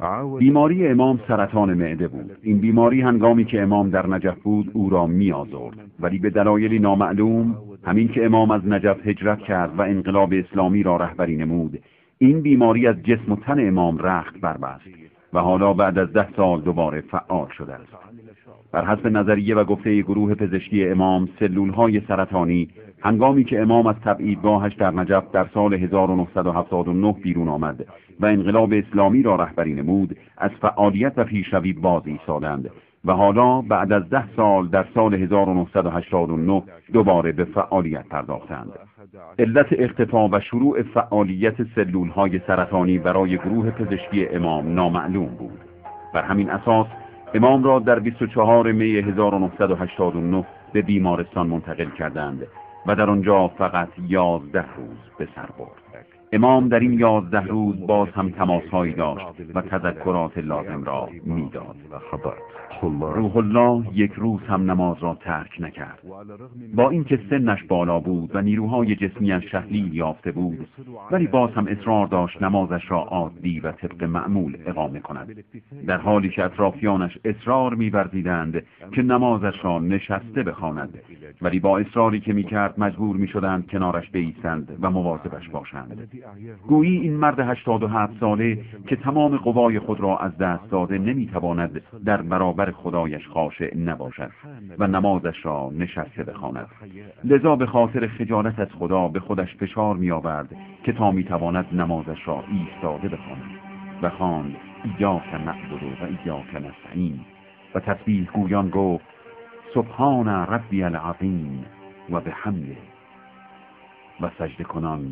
بیماری امام سرطان معده بود. این بیماری هنگامی که امام در نجف بود او را می‌آزرد، ولی به دلایلی نامعلوم همین که امام از نجف هجرت کرد و انقلاب اسلامی را رهبری نمود، این بیماری از جسم و تن امام رخت بربست و حالا بعد از 10 سال دوباره فعال شده است. بر حسب نظریه و گفته گروه پزشکی امام، سلولهای سرطانی هنگامی که امام از تبعیدگاهش در نجف در سال 1979 بیرون آمد و انقلاب اسلامی را رهبری نمود، از فعالیت و پیشروی باز ایستادند و حالا بعد از 10 سال در سال 1989 دوباره به فعالیت پرداختند. علت اختفا و شروع فعالیت سلولهای سرطانی برای گروه پزشکی امام نامعلوم بود. بر همین اساس امام را در 24 می 1989 به بیمارستان منتقل کردند و در آنجا فقط 11 روز به سر برد. امام در این 11 روز باز هم تماس‌هایی داشت و تذکرات لازم را می‌داد. روح الله یک روز هم نماز را ترک نکرد. با اینکه سنش بالا بود و نیروهای جسمیش تحلیل یافته بود، ولی باز هم اصرار داشت نمازش را عادی و طبق معمول اقامه کند، در حالی که اطرافیانش اصرار می‌ورزیدند که نمازش را نشسته بخواند، ولی با اصراری که می‌کرد مجبور می‌شدند کنارش بایستند و مواظبش باشند. گویی این مرد 87 ساله که تمام قوای خود را از دست داده نمی‌تواند در برابر خدایش خاشع نباشد و نمازش را نشسته بخواند. لذا به خاطر خجالت از خدا به خودش فشار می‌آورد که تا می‌تواند نمازش را ایستاده بخواند و خواند ایاک نعبد و ایاک نستعین و تسبیح گویان گفت سبحان ربی العظیم و بحمده و سجده کنان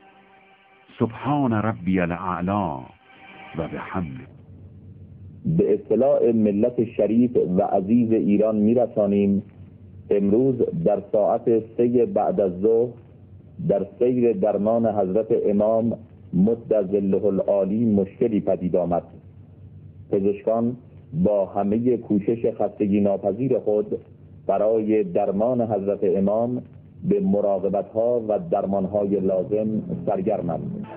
سبحان ربی الاعلی و بحمده. به اطلاع ملت شریف و عزیز ایران میرسانیم امروز در ساعت 3 بعد از ظهر در سیر درمان حضرت امام مد ظله العالی مشکلی پدید آمد. پزشکان با همه کوشش خستگی ناپذیر خود برای درمان حضرت امام به مراقبت‌ها و درمان‌های لازم سرگرمند.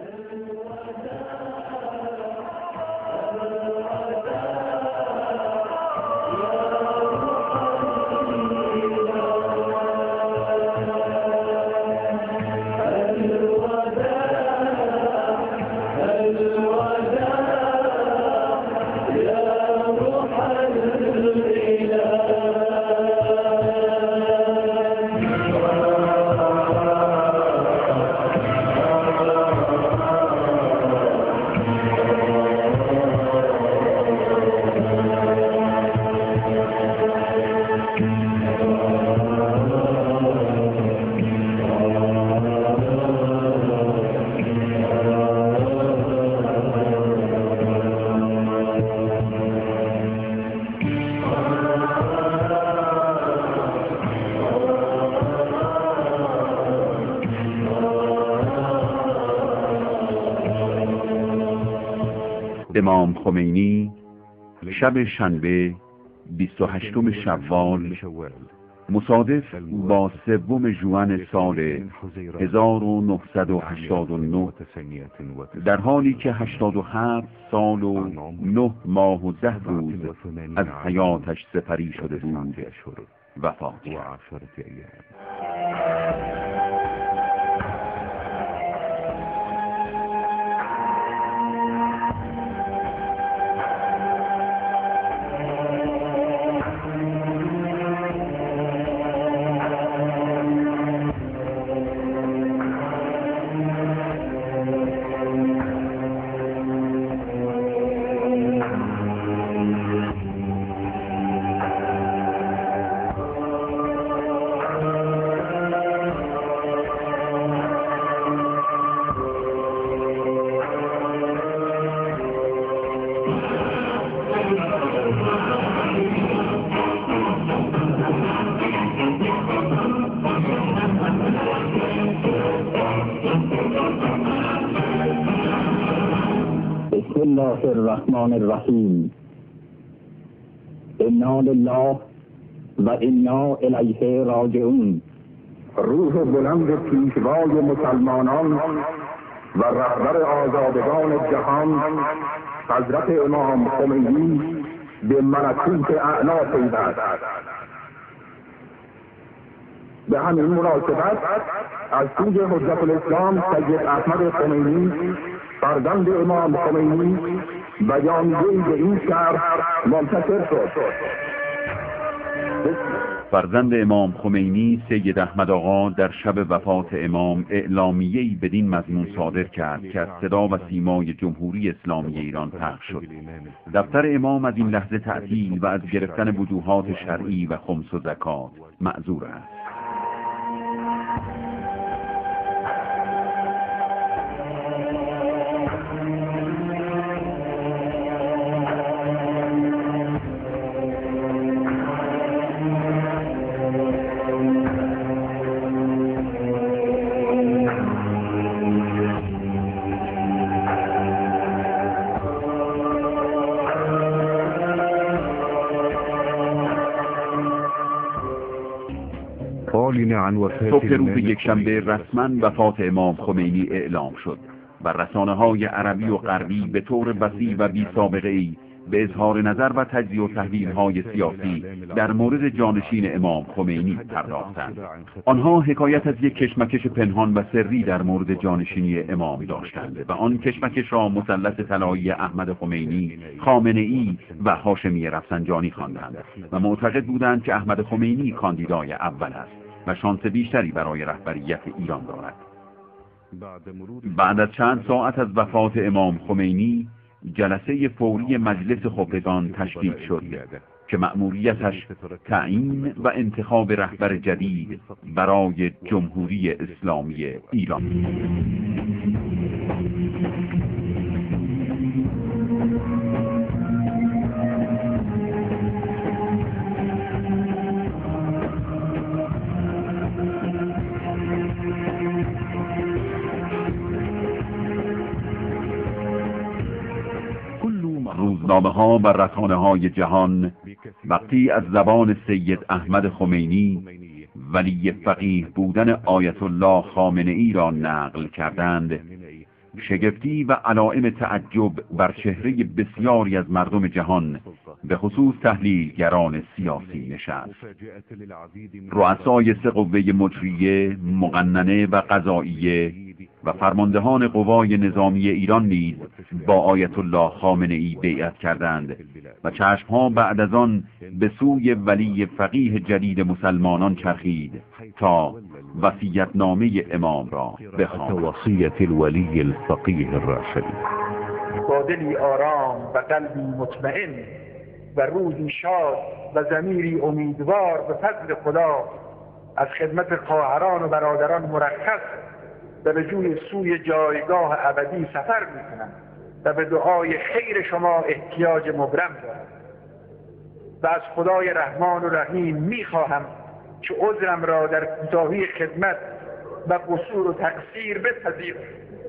امام خمینی شب شنبه 28 شوال مصادف با 3 ژوئن سال 1989 در حالی که 87 سال و 9 ماه و 10 روز از حیاتش سپری شده بود وفات کرد. بسم الله الرحمن الرحیم. انا لله و انا الیه راجعون. روح بلند پیشوای مسلمانان و رهبر آزادگان جهان حضرت امام خمینی به ملکوت اعلی پیوست. به همین مناسبت از سوی حجت الاسلام سید احمد خمینی فرزند امام خمینی بیانیه‌ای به این شهر منتشر شد. فرزند امام خمینی سید احمد آقا در شب وفات امام اعلامیه‌ای بدین مضمون صادر کرد که از صدا و سیمای جمهوری اسلامی ایران پخش شد. دفتر امام از این لحظه تعطیل و از گرفتن وجوهات شرعی و خمس و زکات معذور است. صبح روز یکشنبه رسما وفات امام خمینی اعلام شد و رسانه‌های عربی و غربی به طور وسیع و بی سابقه‌ای به اظهار نظر و تجزیه و تحلیل‌های سیاسی در مورد جانشین امام خمینی پرداختند. آنها حکایت از یک کشمکش پنهان و سری در مورد جانشینی امام داشتند و آن کشمکش را مثلث طلایی احمد خمینی، خامنه‌ای و هاشمی رفسنجانی خواندند و معتقد بودند که احمد خمینی کاندیدای اول است و شانس بیشتری برای رهبریت ایران دارد. بعد از چند ساعت از وفات امام خمینی جلسه فوری مجلس خبرگان تشکیل شد که مأموریتش تعیین و انتخاب رهبر جدید برای جمهوری اسلامی ایران. روزنامه‌ها و رسانه‌های جهان وقتی از زبان سید احمد خمینی ولی فقیه بودن آیت الله خامنه‌ای را نقل کردند، شگفتی و علائم تعجب بر چهره بسیاری از مردم جهان به خصوص تحلیلگران سیاسی نشست. رؤسای سه قوه مجریه، مقننه و قضاییه و فرماندهان قوای نظامی ایران نیز با آیت الله خامنه‌ای بیعت کردند و چشمها بعد از آن به سوی ولی فقیه جدید مسلمانان چرخید تا وصیت‌نامه امام را بخواند. وصیت الولی الفقیه الراشد. با دلی آرام و قلبی مطمئن و روحی شاد و ضمیری امیدوار به فضل خدا از خدمت خواهران و برادران مرخص و به سوی جایگاه ابدی سفر میکنم و به دعای خیر شما احتیاج مبرم دارم و از خدای رحمان و رحیم میخواهم که عذرم را در کوتاهی خدمت و قصور و تقصیر بپذیرد.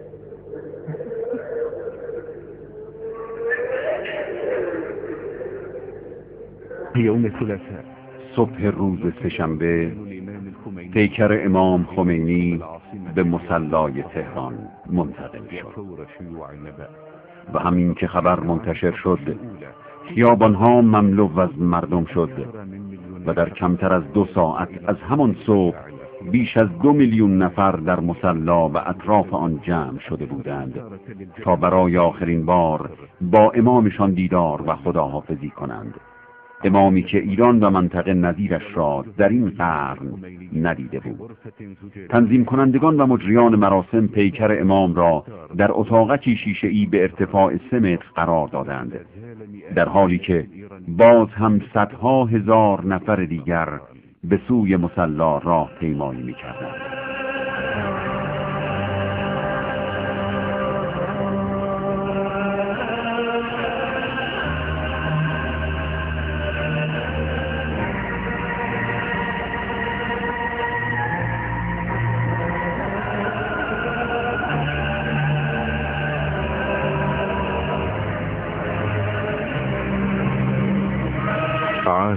یوم ثلاثاء صبح روز سه‌شنبه پیکر امام خمینی به مصلای تهران منتقل شد و همین که خبر منتشر شد خیابانها مملو از مردم شد و در کمتر از 2 ساعت از همان صبح بیش از 2 میلیون نفر در مصلا و اطراف آن جمع شده بودند تا برای آخرین بار با امامشان دیدار و خداحافظی کنند. امامی که ایران و منطقه نظیرش را در این قرن ندیده بود. تنظیم کنندگان و مجریان مراسم پیکر امام را در اتاقکی شیشه‌ای به ارتفاع 3 متر قرار دادند، در حالی که باز هم صدها هزار نفر دیگر به سوی مصلا راه پیمایی می‌کردند.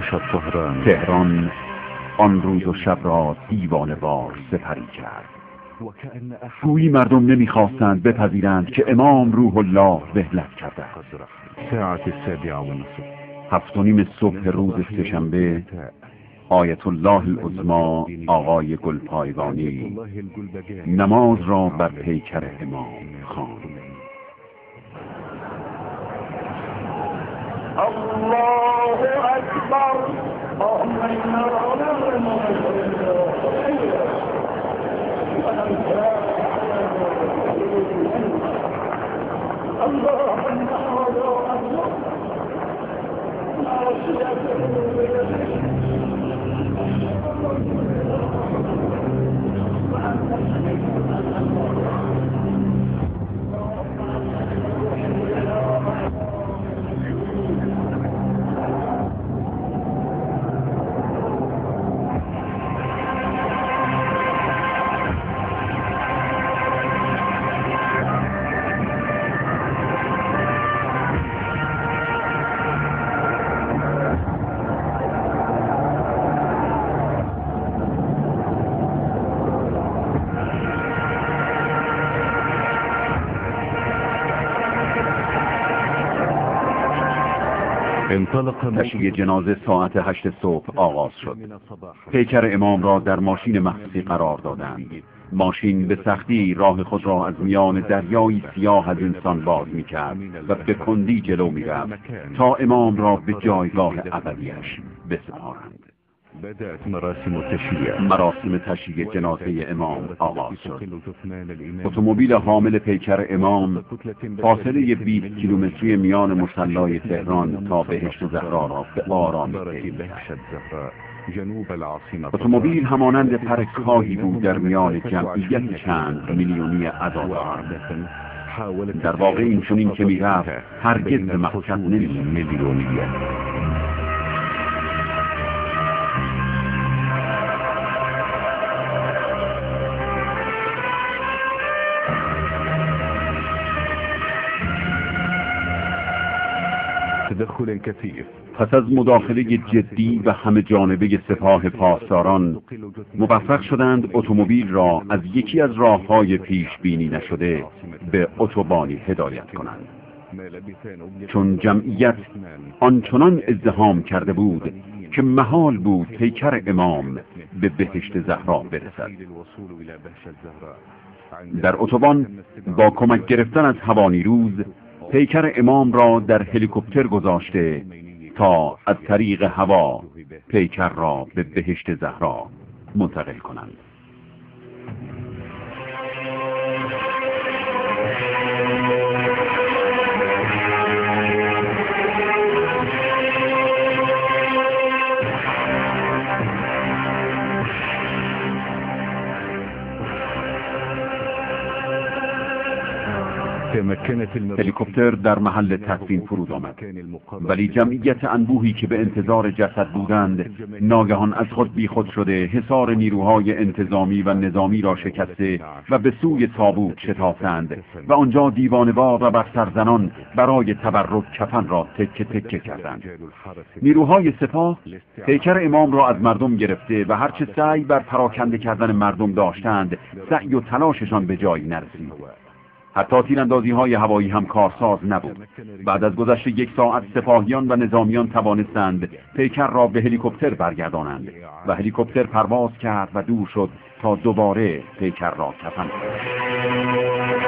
تهران آن روز و شب را دیوانه‌وار سپری کرد. گویی مردم نمیخواستند بپذیرند که امام روح الله وحلت کرده است. ساعة 7:30. 7:30 صبح روز سه‌شنبه آیت الله العظمی آقای گلپایگانی نماز را بر پیکر امام خواند. الله اکبر. تشییع جنازه ساعت 8 صبح آغاز شد. پیکر امام را در ماشین مخصوصی قرار دادند. ماشین به سختی راه خود را از میان دریایی سیاه از انسان باز می‌کرد و به کندی جلو می‌رفت تا امام را به جایگاه ابدیش بسپارند. مراسم تشییع جنازه امام آغاز شد. اتومبیل حامل پیکر امام فاصله 20 کیلومتری میان مصلی تهران تا بهشت زهرا را به آرامی طی کرد. اتومبیل همانند پر کاهی بود در میان جمعیت چند میلیونی عزادار. در واقع این چنین که می‌رفت هرگز به مقصد نمی‌رسید. تدخل كثيف. پس از مداخله جدی و همه جانبه سپاه پاسداران موفق شدند اتومبیل را از یکی از راه‌های پیش بینی نشده به اتوبانی هدایت کنند. چون جمعیت آنچنان ازدحام کرده بود که محال بود پیکر امام به بهشت زهرا برسد. در اتوبان با کمک گرفتن از هوانیروز پیکر امام را در هلیکوپتر گذاشته تا از طریق هوا پیکر را به بهشت زهرا منتقل کنند. هلیکوپتر در محل تدفین فرود آمد، ولی جمعیت انبوهی که به انتظار جسد بودند ناگهان از خود بیخود شده حصار نیروهای انتظامی و نظامی را شکسته و به سوی تابوت شتافتند و آنجا دیوانه‌وار و بر سرزنان برای تبرک کفن را تکه تکه کردند. نیروهای سپاه پیکر امام را از مردم گرفته و هرچه سعی بر پراکنده کردن مردم داشتند سعی و تلاششان به جایی نرسید. حتی تیراندازی‌های هوایی هم کارساز نبود. بعد از گذشت 1 ساعت سپاهیان و نظامیان توانستند پیکر را به هلیکوپتر برگردانند و هلیکوپتر پرواز کرد و دور شد تا دوباره پیکر را کفن کنند.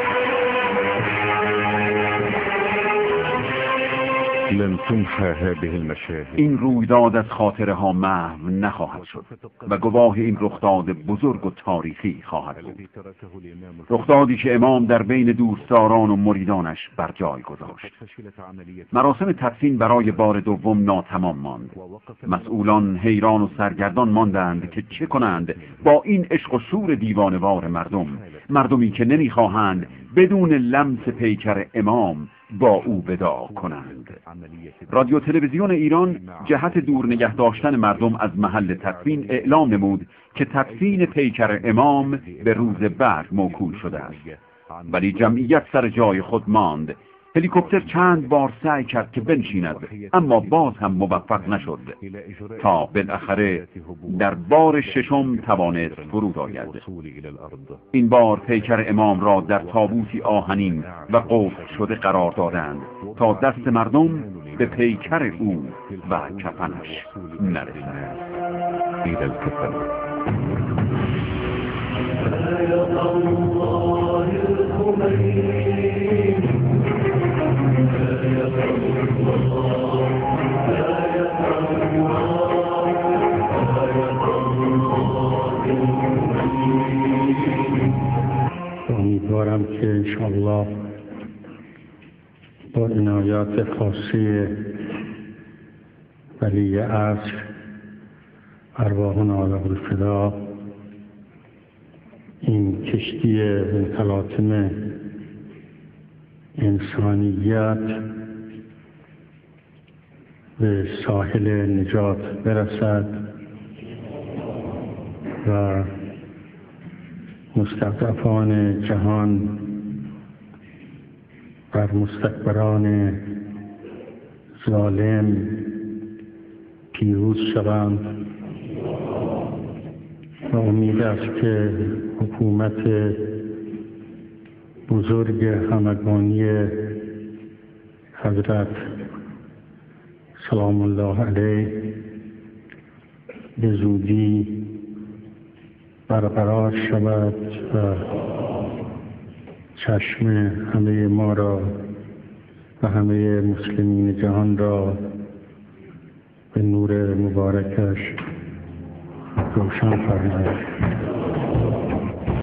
لن تمحى هذه المشاهد. این رویداد از خاطره ها محو نخواهد شد و گواه این رخداد بزرگ و تاریخی خواهد بود. رخدادی که امام در بین دوستداران و مریدانش بر جای گذاشت. مراسم تدفین برای بار دوم ناتمام ماند. مسئولان حیران و سرگردان ماندند که چه کنند با این عشق و شور دیوانه‌وار مردمی که نمیخواهند بدون لمس پیکر امام با او وداع کنند. رادیو تلویزیون ایران جهت دور نگه داشتن مردم از محل تدفین اعلام نمود که تدفین پیکر امام به روز بعد موکول شده است، ولی جمعیت سر جای خود ماند. هلیکوپتر چند بار سعی کرد که بنشیند، اما باز هم موفق نشد تا بالاخره در بار ششم توانست فرود آید. این بار پیکر امام را در تابوتی آهنین و قفل شده قرار دادند تا دست مردم به پیکر او و کفنش نرسند. امیدوارم که انشاءالله با عنایات خاصی ولی عصر ارواحنا له الفدا این کشتی متلاطم انسانیت به ساحل نجات برسد و مستضعفان جهان بر مستکبران ظالم پیروز شوند و امید است که حکومت بزرگ همگانی حضرت سلام الله علیه به زودی برقرار شود و چشم همه ما را و همه مسلمین جهان را به نور مبارکش روشن فرماید.